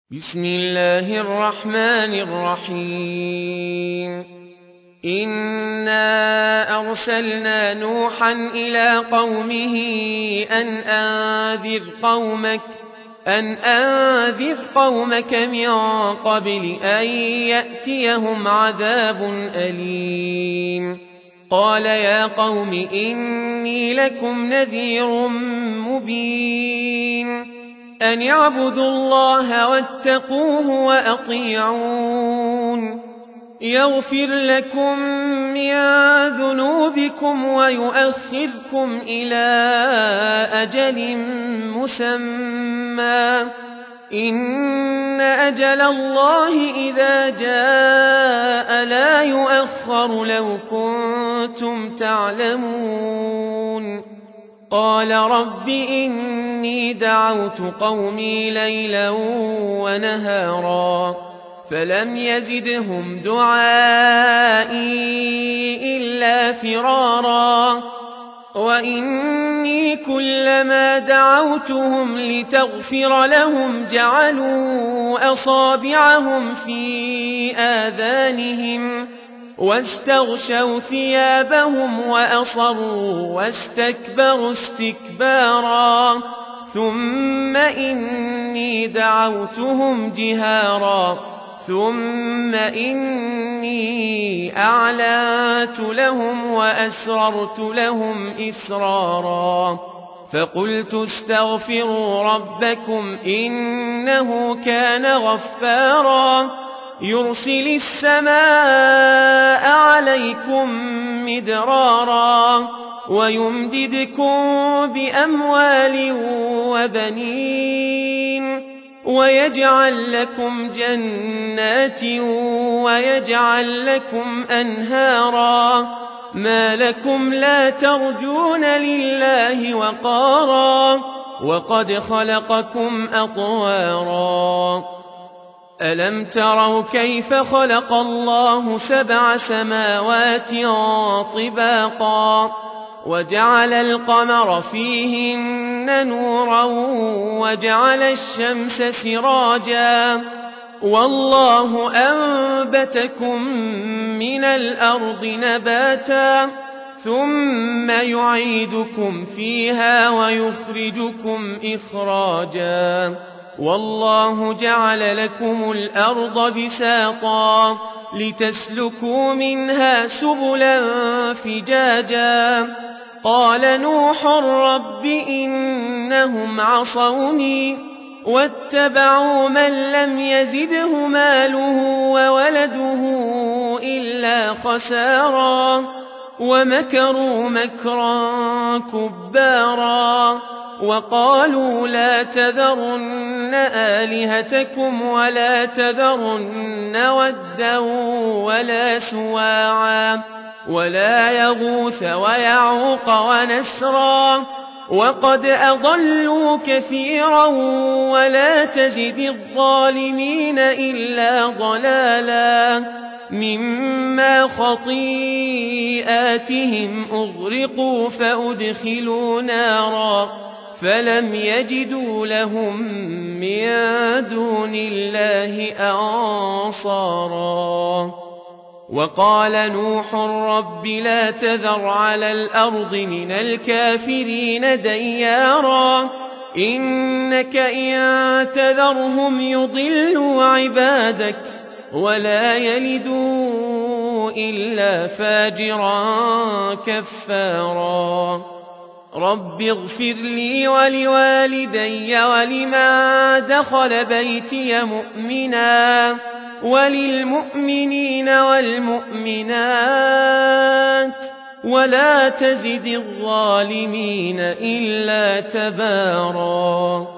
بسم الله الرحمن الرحيم إنا أرسلنا نوحا إلى قومه أن أنذر قومك من قبل أن يأتيهم عذاب أليم قال يا قوم إني لكم نذير مبين أن اعبدوا الله واتقوه وأطيعون يغفر لكم من ذنوبكم ويؤخركم إلى أجل مسمى إن أجل الله إذا جاء لا يؤخر لو كنتم تعلمون قال رب إني دعوت قومي ليلا ونهارا فلم يزدهم دعائي إلا فرارا وإني كلما دعوتهم لتغفر لهم جعلوا أصابعهم في آذانهم واستغشوا ثيابهم وأصروا واستكبروا استكبارا ثم إني دعوتهم جهارا ثم إني أعلنت لهم وأسررت لهم إسرارا فقلت استغفروا ربكم إنه كان غفارا يرسل السماء عليكم مدرارا ويمددكم بأموال وبنين ويجعل لكم جنات ويجعل لكم أنهارا ما لكم لا ترجون لله وقارا وقد خلقكم أطوارا ألم تروا كيف خلق الله 7 سماوات طباقا وجعل القمر فيهن نورا وجعل الشمس سراجا والله أنبتكم من الأرض نباتا ثم يعيدكم فيها ويخرجكم إخراجا والله جعل لكم الأرض بساطا لتسلكوا منها سبلا فجاجا قال نوح رب إنهم عصوني واتبعوا من لم يزده ماله وولده إلا خسارا ومكروا مكرا كبارا وقالوا لا تذرن آلهتكم ولا تذرن ودا ولا سواعا ولا يغوث ويعوق ونسرا وقد أضلوا كثيرا ولا تزد الظالمين إلا ضلالا مما خطيئاتهم أغرقوا فأدخلوا نارا فلم يجدوا لهم من دون الله أنصارا وقال نوح رب لا تذر على الأرض من الكافرين ديارا إنك إن تذرهم يضلوا عبادك ولا يلدوا إلا فاجرا كفارا رب اغفر لي ولوالدي ولمن دخل بيتي مؤمنا وللمؤمنين والمؤمنات ولا تزد الظالمين إلا تبارا